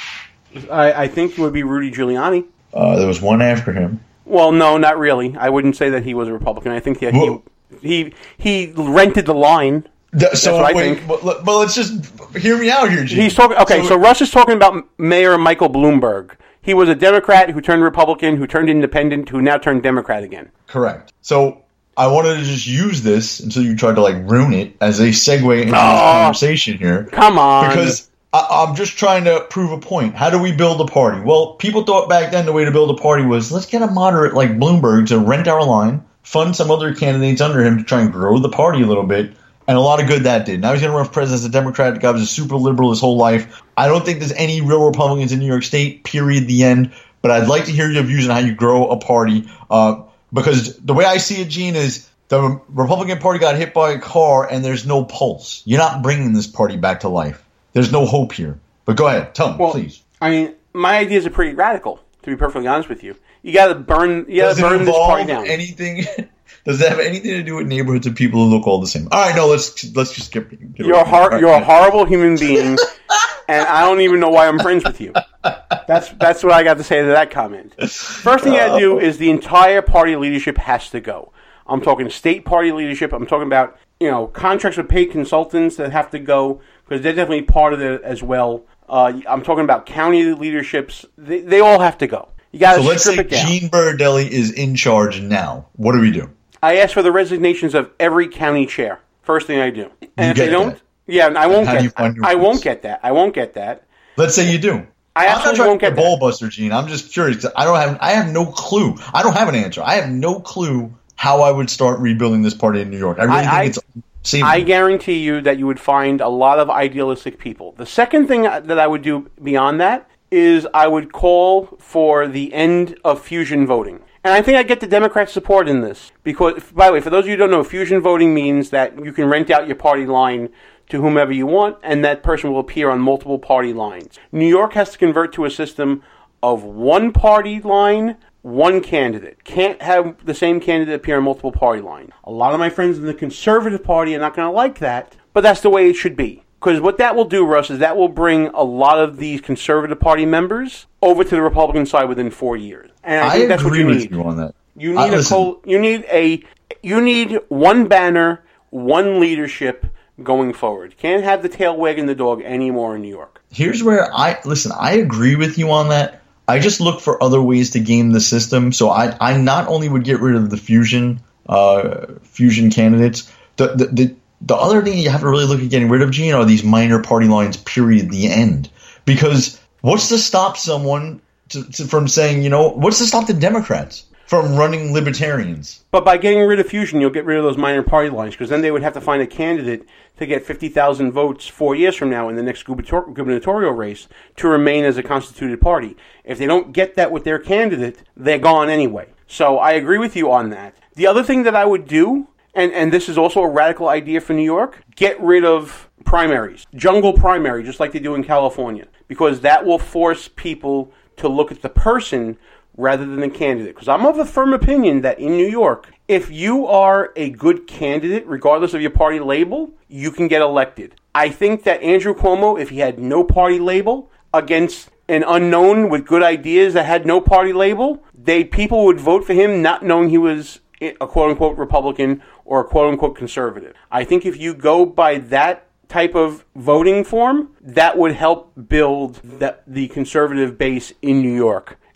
C: I, I think it would be Rudy Giuliani.
D: Uh, there was one after him.
C: Well, no, not really. I wouldn't say that he was a Republican. I think that he he he rented the line.
D: The, so
C: That's what I
D: wait,
C: think.
D: But, but let's just hear me out here, Gene.
C: He's talking. Okay, so, so Russ is talking about Mayor Michael Bloomberg. He was a Democrat who turned Republican, who turned Independent, who now turned Democrat again.
D: Correct. So I wanted to just use this until you tried to like ruin it as a segue into
C: Oh,
D: this conversation here.
C: Come on,
D: Because I, I'm just trying to prove a point. How do we build a party? Well, people thought back then the way to build a party was let's get a moderate like Bloomberg to rent our line, fund some other candidates under him to try and grow the party a little bit. And a lot of good that did. Now he's going to run for president as a Democrat. The guy was a super liberal his whole life. I don't think there's any real Republicans in New York State, period, the end. But I'd like to hear your views on how you grow a party. Uh, because the way I see it, Gene, is the Republican Party got hit by a car and there's no pulse. You're not bringing this party back to life. There's no hope here. But go ahead. Tell me,
C: well,
D: please.
C: I mean, my ideas are pretty radical, to be perfectly honest with you. You got to burn. You got
D: Does
C: to
D: it
C: burn this party
D: involve
C: down.
D: anything? Does that have anything to do with neighborhoods of people who look all the same? All right, no, let's let's just get. get
C: You're a hor-
D: right,
C: you're
D: right.
C: a horrible human being, and I don't even know why I'm friends with you. That's that's what I got to say to that comment. First thing I do is the entire party leadership has to go. I'm talking state party leadership. I'm talking about you know contracts with paid consultants that have to go because they're definitely part of it as well. Uh, I'm talking about county leaderships. They, they all have to go. You got to
D: So let's
C: strip
D: say
C: it down.
D: Gene Baradelli is in charge now. What do we do?
C: I ask for the resignations of every county chair. First thing I do. And if
D: get
C: they don't,
D: that?
C: yeah, and I won't
D: how do
C: get.
D: you find your
C: I won't
D: votes?
C: get that. I won't get that.
D: Let's say you do.
C: I
D: I'm not
C: absolutely
D: trying
C: won't
D: to
C: get
D: be a ball
C: that.
D: buster, Gene. I'm just curious. I don't have. I have no clue. I don't have an answer. I have no clue how I would start rebuilding this party in New York. I really
C: I-
D: think it's. Saving.
C: I guarantee you that you would find a lot of idealistic people. The second thing that I would do beyond that is I would call for the end of fusion voting. And I think I get the Democrat support in this. Because, by the way, for those of you who don't know, fusion voting means that you can rent out your party line to whomever you want, and that person will appear on multiple party lines. New York has to convert to a system of one party line, one candidate. Can't have the same candidate appear on multiple party lines. A lot of my friends in the Conservative Party are not going to like that, but that's the way it should be. Because what that will do, Russ, is that will bring a lot of these Conservative Party members over to the Republican side within four years. And I,
D: I
C: think that's what
D: agree
C: you
D: with
C: need.
D: you on that.
C: You need
D: I-
C: a
D: listen.
C: col- you need a you need one banner, one leadership going forward. Can't have the tail wagging the dog anymore in New York.
D: Here's where I listen. I agree with you on that. I just look for other ways to game the system. So I, I not only would get rid of the fusion, uh, fusion candidates. The, the the the other thing you have to really look at getting rid of, Gene, are these minor party lines. Period. The end. Because what's to stop someone to, to, from saying, you know, what's to stop the Democrats from running libertarians?
C: But by getting rid of fusion, you'll get rid of those minor party lines because then they would have to find a candidate to get fifty thousand votes four years from now in the next gubernator- gubernatorial race to remain as a constituted party. If they don't get that with their candidate, they're gone anyway. So I agree with you on that. The other thing that I would do, and, and this is also a radical idea for New York, get rid of primaries. Jungle primary, just like they do in California. Because that will force people to look at the person rather than the candidate. Because I'm of the firm opinion that in New York, if you are a good candidate, regardless of your party label, you can get elected. I think that Andrew Cuomo, if he had no party label against an unknown with good ideas that had no party label, they people would vote for him not knowing he was a quote-unquote Republican or a quote-unquote conservative. I think if you go by that type of voting form, that would help build the, the conservative base in New York.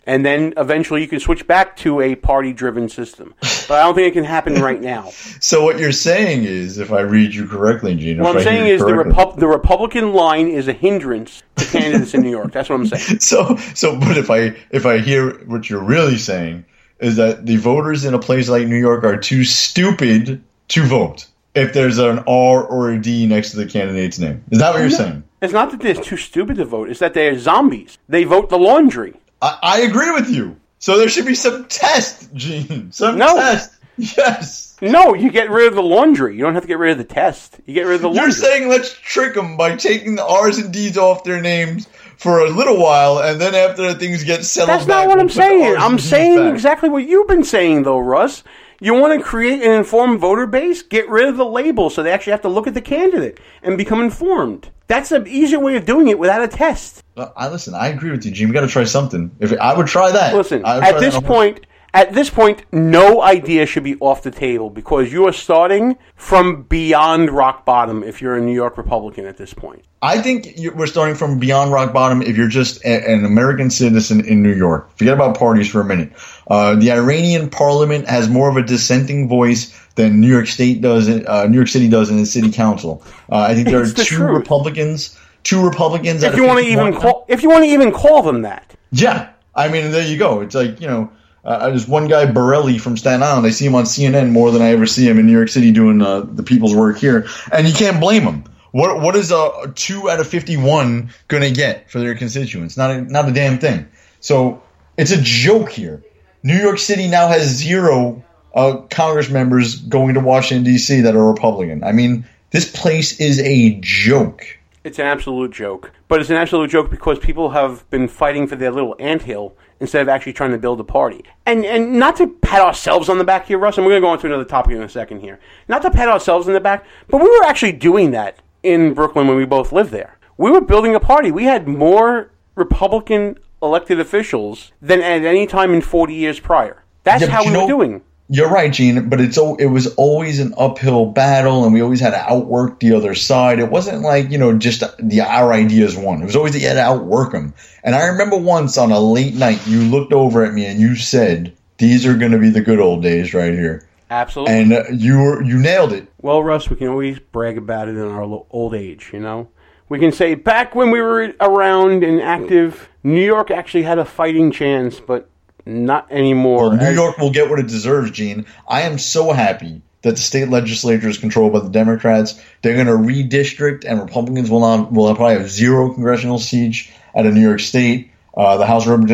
C: And then eventually you can switch back to a party-driven system. But I don't think it can happen right now.
D: So what you're saying is, if I read you correctly, Gene,
C: what I'm saying is the, Repu- the Republican line is a hindrance to candidates in New York. That's what I'm saying.
D: So, so, but if I if I hear what you're really saying is that the voters in a place like New York are too stupid to vote if there's an R or a D next to the candidate's name. Is that what you're
C: no,
D: saying?
C: It's not that they're too stupid to vote. It's that they're zombies. They vote the laundry.
D: I, I agree with you. So there should be some test, Gene. Some
C: no.
D: test. Yes.
C: No, you get rid of the laundry. You don't have to get rid of the test. You get rid of the laundry.
D: You're saying let's trick them by taking the R's and D's off their names for a little while, and then after things get settled
C: That's
D: back,
C: not what
D: we'll
C: I'm saying. I'm saying
D: back.
C: exactly what you've been saying, though, Russ. You want to create an informed voter base? Get rid of the label so they actually have to look at the candidate and become informed. That's an easier way of doing it without a test.
D: Uh, I listen. I agree with you, Gene. We got to try something. If I would try that.
C: Listen,
D: would
C: at
D: try
C: this
D: that
C: point, at this point, no idea should be off the table because you are starting from beyond rock bottom. If you're a New York Republican at this point,
D: I think you, we're starting from beyond rock bottom. If you're just a, an American citizen in New York, forget about parties for a minute. Uh, the Iranian Parliament has more of a dissenting voice than New York State does. Uh, New York City does in its city council. Uh, I think there are
C: the
D: two
C: truth.
D: Republicans. Two Republicans.
C: If you want to even call, if you want to even call them that,
D: yeah. I mean, there you go. It's like, you know, uh, there's one guy, Borelli from Staten Island. I see him on C N N more than I ever see him in New York City doing uh, the people's work here, and you can't blame him. What what is a two out of fifty-one going to get for their constituents? Not a, not a damn thing. So it's a joke here. New York City now has zero uh, Congress members going to Washington D C that are Republican. I mean, this place is a joke.
C: It's an absolute joke. But it's an absolute joke because people have been fighting for their little anthill instead of actually trying to build a party. And and not to pat ourselves on the back here, Russ, and we're going to go on to another topic in a second here. Not to pat ourselves on the back, but we were actually doing that in Brooklyn when we both lived there. We were building a party. We had more Republican elected officials than at any time in forty years prior. That's
D: yeah,
C: how we
D: know,
C: were doing.
D: You're right, Gene, but it's it was always an uphill battle, and we always had to outwork the other side. It wasn't like, you know, just the our ideas won. It was always that you had to outwork them. And I remember once on a late night, you looked over at me and you said, "These are going to be the good old days right here."
C: Absolutely.
D: And uh, you were, you nailed it.
C: Well, Russ, we can always brag about it in our old age, you know? We can say, back when we were around and active, New York actually had a fighting chance, but not anymore.
D: Well, New York will get what it deserves, Gene. I am so happy that the state legislature is controlled by the Democrats. They're going to redistrict, and Republicans will not will probably have zero congressional seats out of New York State. Uh, the House of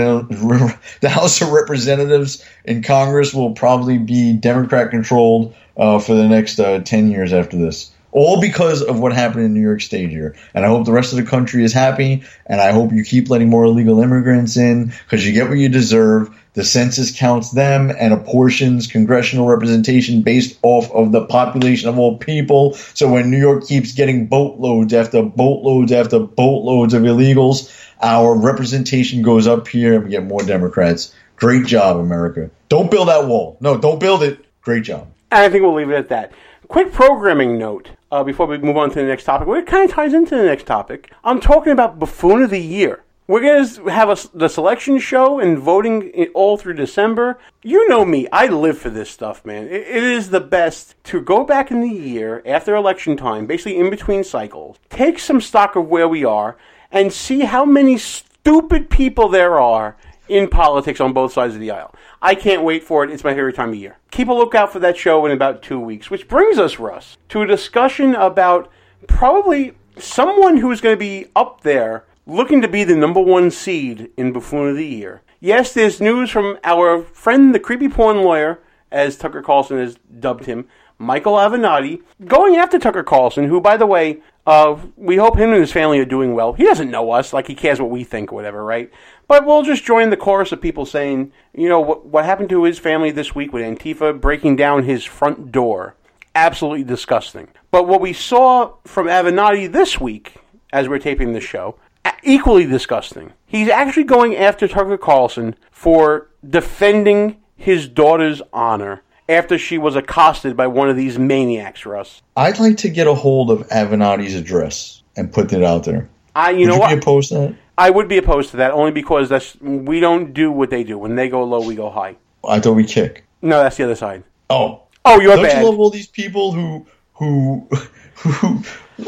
D: the House of Representatives in Congress will probably be Democrat controlled uh, for the next uh, ten years after this. All because of what happened in New York State here. And I hope the rest of the country is happy, and I hope you keep letting more illegal immigrants in, because you get what you deserve. The census counts them and apportions congressional representation based off of the population of all people. So when New York keeps getting boatloads after boatloads after boatloads of illegals, our representation goes up here and we get more Democrats. Great job, America. Don't build that wall. No, don't build it. Great job.
C: And I think we'll leave it at that. Quick programming note uh, before we move on to the next topic. Well, it kind of ties into the next topic. I'm talking about Buffoon of the Year. We're going to have a, the selection show and voting all through December. You know me. I live for this stuff, man. It, it is the best to go back in the year after election time, basically in between cycles, take some stock of where we are, and see how many stupid people there are in politics on both sides of the aisle. I can't wait for it. It's my favorite time of year. Keep a lookout for that show in about two weeks, which brings us, Russ, to a discussion about probably someone who is going to be up there looking to be the number one seed in Buffoon of the Year. Yes, there's news from our friend, the creepy porn lawyer, as Tucker Carlson has dubbed him, Michael Avenatti, going after Tucker Carlson, who, by the way, uh, we hope him and his family are doing well. He doesn't know us, like he cares what we think or whatever, right? But we'll just join the chorus of people saying, you know, what, what happened to his family this week with Antifa breaking down his front door. Absolutely disgusting. But what we saw from Avenatti this week, as we're taping this show, equally disgusting. He's actually going after Tucker Carlson for defending his daughter's honor after she was accosted by one of these maniacs, Russ.
D: I'd like to get a hold of Avenatti's address and put it out there.
C: I, you
D: Would
C: know
D: you
C: what?
D: be opposed to that?
C: I would be opposed to that only because that's we don't do what they do. When they go low, we go high.
D: I thought we kick.
C: No, that's the other side.
D: Oh.
C: Oh, you're
D: don't
C: bad.
D: Don't you love all these people who who who?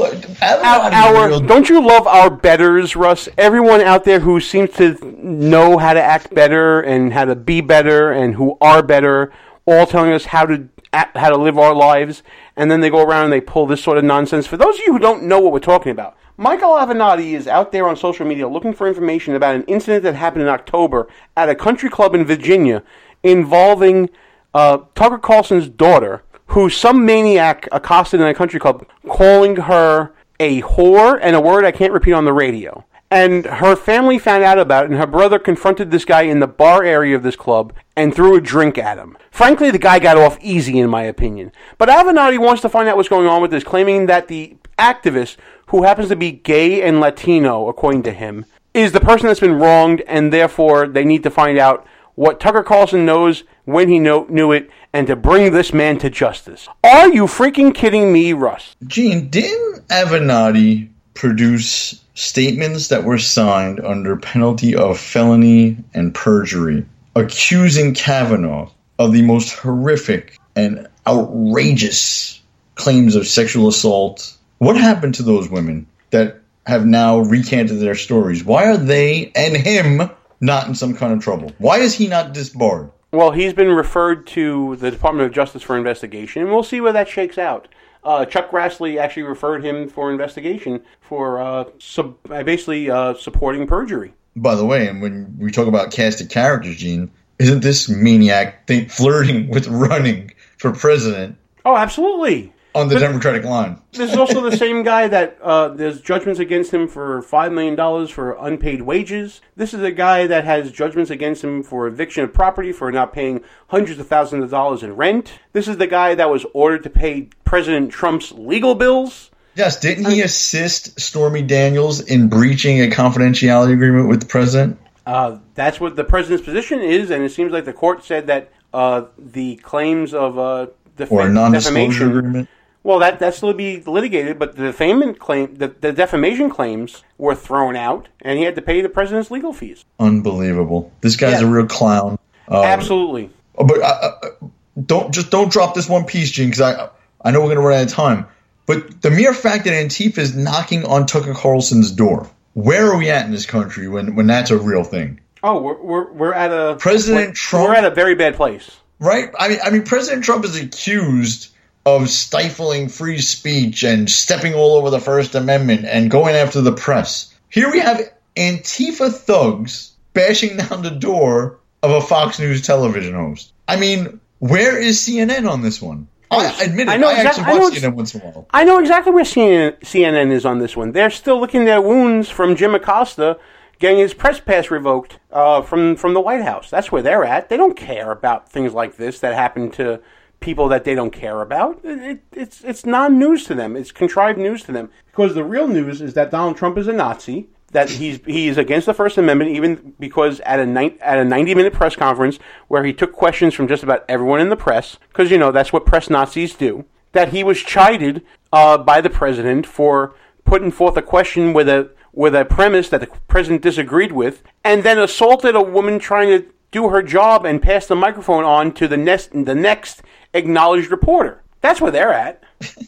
C: Our, our, don't you love our betters, Russ? Everyone out there who seems to know how to act better and how to be better and who are better, all telling us how to act, how to live our lives, and then they go around and they pull this sort of nonsense. For those of you who don't know what we're talking about, Michael Avenatti is out there on social media looking for information about an incident that happened in October at a country club in Virginia involving uh, Tucker Carlson's daughter, who some maniac accosted in a country club, calling her a whore and a word I can't repeat on the radio. And her family found out about it, and her brother confronted this guy in the bar area of this club and threw a drink at him. Frankly, the guy got off easy, in my opinion. But Avenatti wants to find out what's going on with this, claiming that the activist, who happens to be gay and Latino, according to him, is the person that's been wronged, and therefore they need to find out what Tucker Carlson knows, when he know, knew it, and to bring this man to justice. Are you freaking kidding me, Russ?
D: Gene, didn't Avenatti produce statements that were signed under penalty of felony and perjury, accusing Kavanaugh of the most horrific and outrageous claims of sexual assault? What happened to those women that have now recanted their stories? Why are they and him not in some kind of trouble? Why is he not disbarred?
C: Well, he's been referred to the Department of Justice for investigation, and we'll see where that shakes out. Uh, Chuck Grassley actually referred him for investigation for uh, sub- basically uh, supporting perjury.
D: By the way, and when we talk about cast of characters, Gene, isn't this maniac think flirting with running for president?
C: Oh, absolutely.
D: On the
C: but
D: Democratic line.
C: This is also the same guy that uh, there's judgments against him for five million dollars for unpaid wages. This is a guy that has judgments against him for eviction of property for not paying hundreds of thousands of dollars in rent. This is the guy that was ordered to pay President Trump's legal bills.
D: Yes, didn't he assist Stormy Daniels in breaching a confidentiality agreement with the president?
C: Uh, that's what the president's position is, and it seems like the court said that uh, the claims of uh, def-
D: or a non-disclosure
C: defamation
D: agreement.
C: Well, that that still be litigated, but the defamation claim, the, the defamation claims were thrown out, and he had to pay the president's legal fees.
D: Unbelievable! This guy's
C: yeah.
D: a real clown. Um,
C: Absolutely.
D: But uh, uh, don't just don't drop this one piece, Gene, because I I know we're going to run out of time. But the mere fact that Antifa is knocking on Tucker Carlson's door, where are we at in this country when, when that's a real thing?
C: Oh, we're we're, we're at a
D: President
C: we're,
D: Trump.
C: We're at a very bad place,
D: right? I mean, I mean, President Trump is accused of stifling free speech and stepping all over the First Amendment and going after the press. Here we have Antifa thugs bashing down the door of a Fox News television host. I mean, where is C N N on this one? I admit it, I, know I exactly, actually watch C N N once in a while.
C: I know exactly where C N N, C N N is on this one. They're still licking their wounds from Jim Acosta getting his press pass revoked uh, from, from the White House. That's where they're at. They don't care about things like this that happen to people that they don't care about. It, it, it's it's non-news to them. It's contrived news to them. Because the real news is that Donald Trump is a Nazi, that he's he's against the First Amendment, even because at a ni- at a ninety-minute press conference where he took questions from just about everyone in the press, because, you know, that's what press Nazis do, that he was chided uh, by the president for putting forth a question with a with a premise that the president disagreed with, and then assaulted a woman trying to do her job and pass the microphone on to the next the next acknowledged reporter. That's where they're at.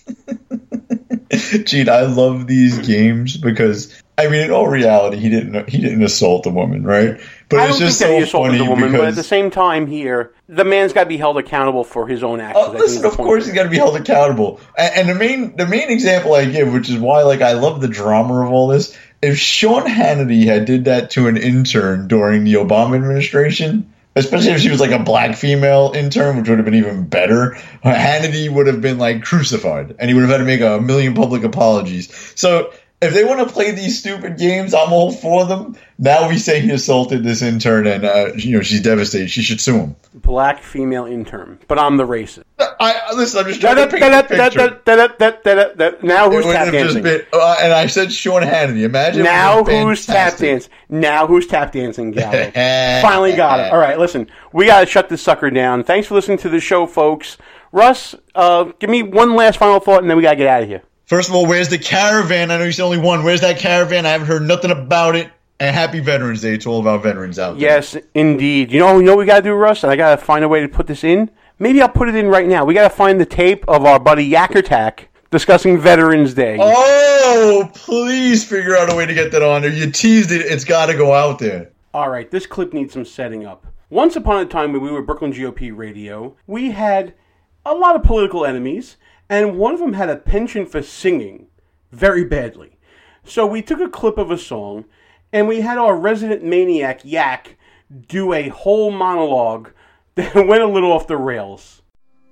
D: Gene, I love these games because, I mean, in all reality, he didn't he didn't assault a woman, right? But
C: I
D: it's
C: don't
D: just
C: think that
D: so
C: he assaulted
D: funny
C: the woman,
D: because,
C: but at the same time here, the man's got to be held accountable for his own actions.
D: Uh, listen, of course he's got to be held accountable. And, and the main the main example I give, which is why like I love the drama of all this, if Sean Hannity had did that to an intern during the Obama administration, especially if she was like a black female intern, which would have been even better, Hannity would have been like crucified, and he would have had to make a million public apologies. So if they want to play these stupid games, I'm all for them. Now we say he assaulted this intern, and uh, you know she's devastated. She should sue him.
C: Black female intern, but I'm the racist.
D: I listen. I'm just trying to paint the picture.
C: Now who's tap dancing?
D: Been, uh, and I said Sean Hannity. Imagine
C: now who's tap dancing? Now who's tap dancing? Gallo finally got it. All right, listen, we got to shut this sucker down. Thanks for listening to the show, folks. Russ, uh, give me one last final thought, and then we got to get out of here.
D: First of all, where's the caravan? I know you said only one. Where's that caravan? I haven't heard nothing about it. And happy Veterans Day to all of our veterans out there.
C: Yes, indeed. You know, you know what we got to do, Russ? And I got to find a way to put this in. Maybe I'll put it in right now. We got to find the tape of our buddy Yakkertack discussing Veterans Day.
D: Oh, please figure out a way to get that on there. You teased it. It's got to go out there.
C: All right, this clip needs some setting up. Once upon a time when we were Brooklyn G O P Radio, we had a lot of political enemies, and one of them had a penchant for singing very badly. So we took a clip of a song, and we had our resident maniac, Yak, do a whole monologue that went a little off the rails.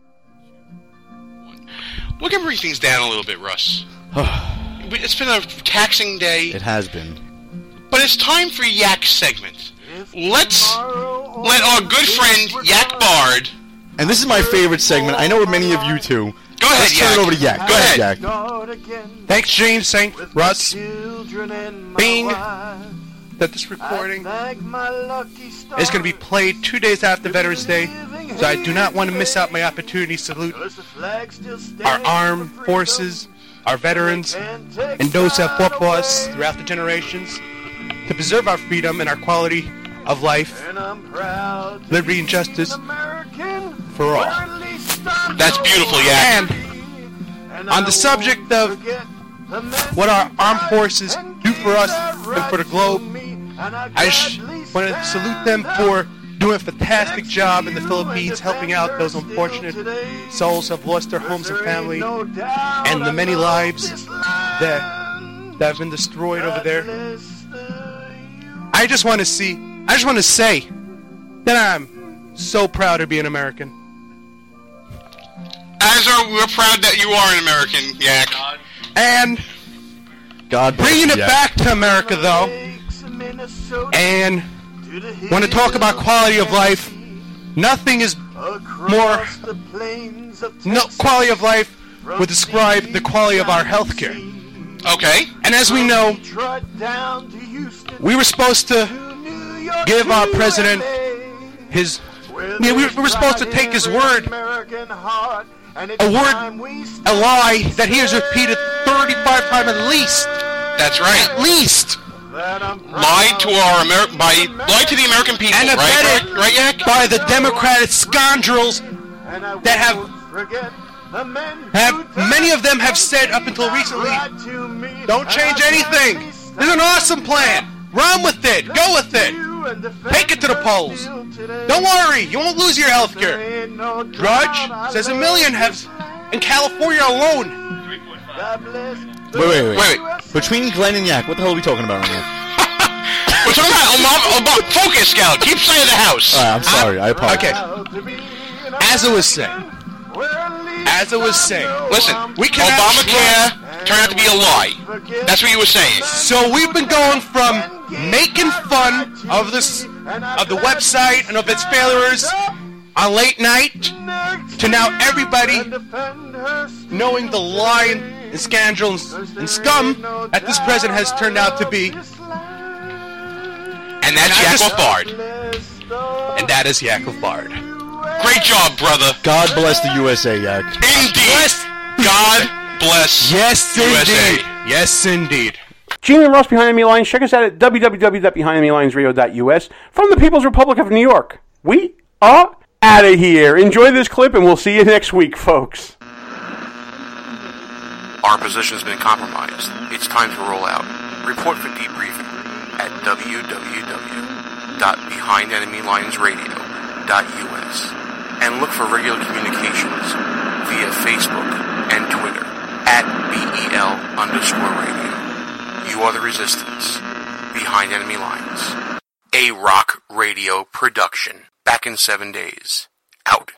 A: We're going to bring things down a little bit, Russ. It's been a taxing day.
E: It has been.
A: But it's time for Yak's segment. Let's let our good friend, Yak Bard...
E: And this is my favorite segment. I know many of you too.
A: Go ahead,
E: Let's
A: Yak.
E: turn it over to Yak.
A: Go ahead,
E: Yak.
F: Thanks, James. Thanks, Russ. Being that this recording is going to be played two days after Veterans Day, so I do not want to miss out my opportunity to salute our armed forces, our veterans, and those who have fought for us throughout the generations to preserve our freedom and our quality of life, liberty, and justice for all.
A: That's beautiful, Yak.
F: And on the subject of what our armed forces do for us and for the globe, I sh- want to salute them for doing a fantastic job in the Philippines, helping out those unfortunate souls who have lost their homes and family, and the many lives that, that have been destroyed over there. I just want to see, I just want to say that I'm so proud to be an American.
A: As are, we're proud that you are an American, Yak.
F: And
E: God bless
F: bringing
E: you,
F: it
E: Yak.
F: back to America, though, and want to talk about quality of life, nothing is more, no quality of life would describe the quality of our health care.
A: Okay.
F: And as we know, we were supposed to give our president his, yeah, we were supposed to take his word, a word, a lie that he has repeated thirty-five times at least.
A: That's right.
F: At least.
A: Lied to our Amer- by lied to the American people,
F: And
A: right?
F: abetted
A: Right, right, Yak?
F: by the Democratic scoundrels that have, have, many of them have said up until recently, don't change anything. This is an awesome plan. Run with it. Go with it. Take it to the polls. Don't worry. You won't lose your health care. Drudge says a million have, in California alone.
E: Wait, wait, wait,
A: Wait, wait.
E: Between Glenn and Yak, what the hell are we talking about right now?
A: We're talking about, about, about Focus Scout. Keep side of the house.
E: All right, I'm sorry. I apologize.
F: Okay. As I was saying, as I was saying,
A: Listen,
F: we cannot
A: Obamacare turned out to be a lie. That's what you were saying.
F: So we've been going from making fun of this, of the website and of its failures on late night to now everybody knowing the lie and scandal and scum that this president has turned out to be.
A: And that's Yakov Bard.
F: And that is Yakov Bard.
A: Great job, brother.
E: God bless the U S A, Yak.
A: Indeed. God bless
F: Yes,
A: U S A.
F: indeed. Yes, indeed.
C: Gene and Ross Behind Enemy Lines. Check us out at w w w dot behind enemy lines radio dot u s from the People's Republic of New York. We are out of here. Enjoy this clip, and we'll see you next week, folks.
A: Our position has been compromised. It's time to roll out. Report for debriefing at w w w dot behind enemy lines radio dot u s and look for regular communications via Facebook and Twitter at BEL underscore radio. You are the resistance. Behind Enemy Lines. A Rock Radio production. Back in seven days. Out.